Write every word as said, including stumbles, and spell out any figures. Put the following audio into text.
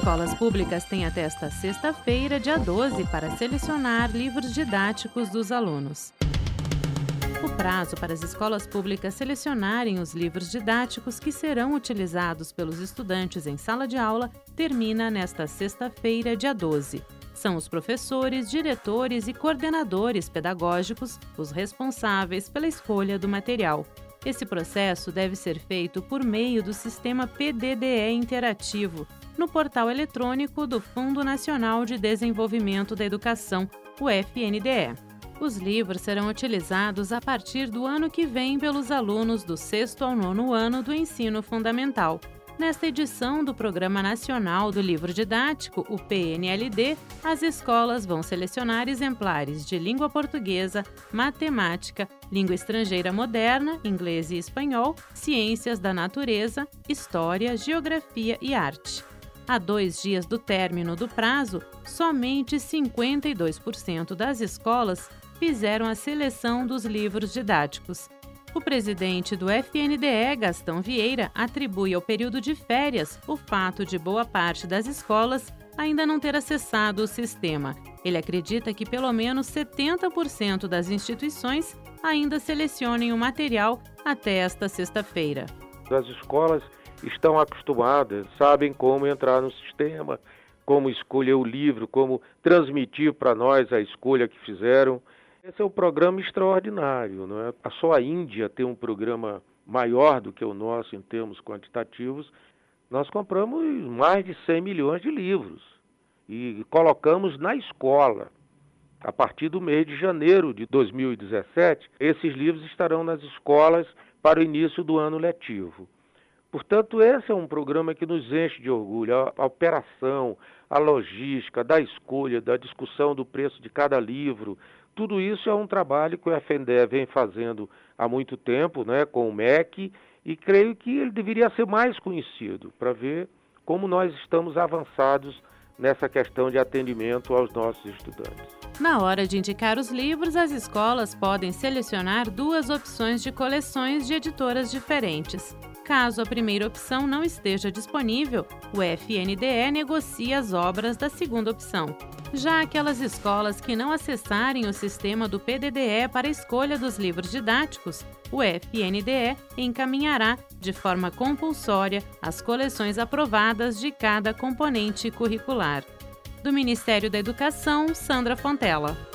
escolas públicas têm até esta sexta-feira, dia doze, para selecionar livros didáticos dos alunos. O prazo para as escolas públicas selecionarem os livros didáticos que serão utilizados pelos estudantes em sala de aula termina nesta sexta-feira, dia doze. São os professores, diretores e coordenadores pedagógicos os responsáveis pela escolha do material. Esse processo deve ser feito por meio do sistema P D D E interativo, no portal eletrônico do Fundo Nacional de Desenvolvimento da Educação, o F N D E. Os livros serão utilizados a partir do ano que vem pelos alunos do sexto ao nono ano do ensino fundamental. Nesta edição do Programa Nacional do Livro Didático, o P N L D, as escolas vão selecionar exemplares de língua portuguesa, matemática, língua estrangeira moderna, inglês e espanhol, ciências da natureza, história, geografia e arte. A dois dias do término do prazo, somente cinquenta e dois por cento das escolas fizeram a seleção dos livros didáticos. O presidente do F N D E, Gastão Vieira, atribui ao período de férias o fato de boa parte das escolas ainda não ter acessado o sistema. Ele acredita que pelo menos setenta por cento das instituições ainda selecionem o material até esta sexta-feira. As escolas estão acostumadas, sabem como entrar no sistema, como escolher o livro, como transmitir para nós a escolha que fizeram. Esse é um programa extraordinário, não é? Só a Índia tem um programa maior do que o nosso em termos quantitativos. Nós compramos mais de cem milhões de livros e colocamos na escola. A partir do mês de janeiro de dois mil e dezessete, esses livros estarão nas escolas para o início do ano letivo. Portanto, esse é um programa que nos enche de orgulho. A operação, a logística, da escolha, da discussão do preço de cada livro, tudo isso é um trabalho que o F N D E vem fazendo há muito tempo, né, com o M E C, e creio que ele deveria ser mais conhecido, para ver como nós estamos avançados nessa questão de atendimento aos nossos estudantes. Na hora de indicar os livros, as escolas podem selecionar duas opções de coleções de editoras diferentes. Caso a primeira opção não esteja disponível, o F N D E negocia as obras da segunda opção. Já aquelas escolas que não acessarem o sistema do P D D E para a escolha dos livros didáticos, o F N D E encaminhará, de forma compulsória, as coleções aprovadas de cada componente curricular. Do Ministério da Educação, Sandra Fontella.